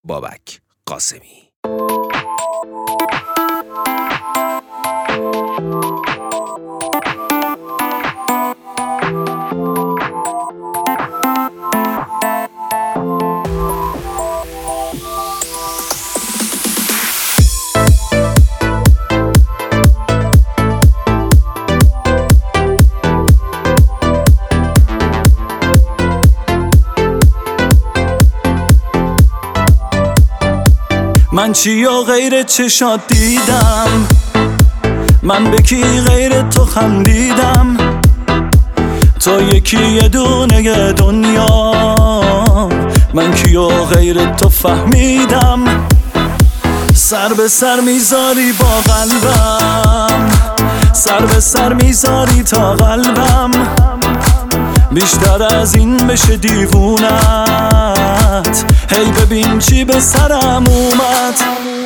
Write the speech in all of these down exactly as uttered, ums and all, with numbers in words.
بابک قاسمی. من چی و غیر چشات دیدم، من به کی غیر تو خندیدم، تو یکی یه دونه دنیا، من کی و غیر تو فهمیدم. سر به سر میذاری با قلبم، سر به سر میذاری تا قلبم، بیشتر از این بشه دیوونت، هی ببین چی به سرم اومد.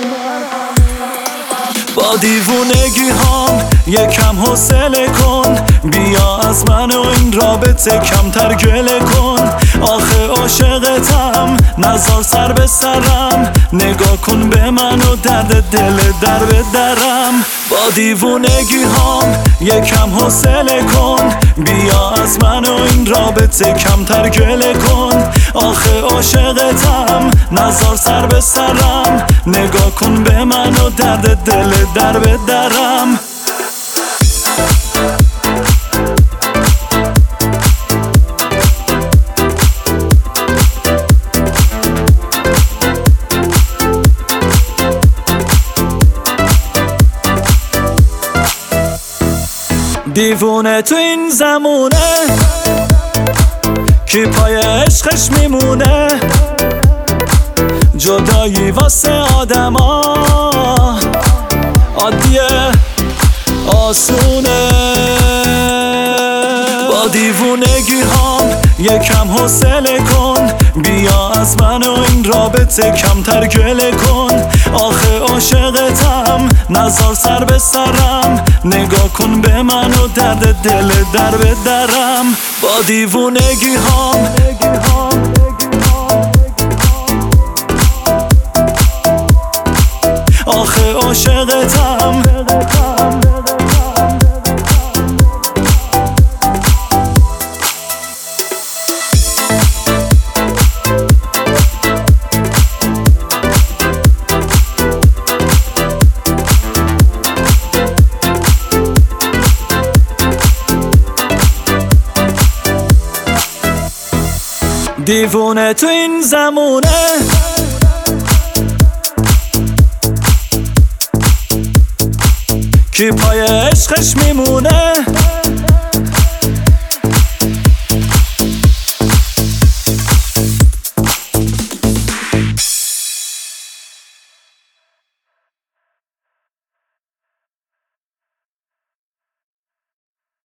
با دیوونگی هام یکم حوصله کن، بیا از من و این رابطه کمتر گله کن. آخه عاشقتم نذار سر به سرم، نگاه کن به من و درد دل در به درم. با دیوونگی هام یکم حوصله کن، بیا از من و این رابطه کمتر گله کن. آخه عاشقتم نذار سر به سرم، نگاه کن به من و درد دل در به درم. دیوونه تو این زمونه کی پای عشقش میمونه، جدایی واسه آدما عادیه آسونه. با دیوونگی هام یکم حوصله کن، بیا از من و این رابطه کمتر گله کن. آخه عاشقتم نذار سر به سرم، نگاه کن به من و درد دل در به درم. با دیوونگی هام آخه عاشقتم دیوونه تو این زمونه کی پای عشقش میمونه،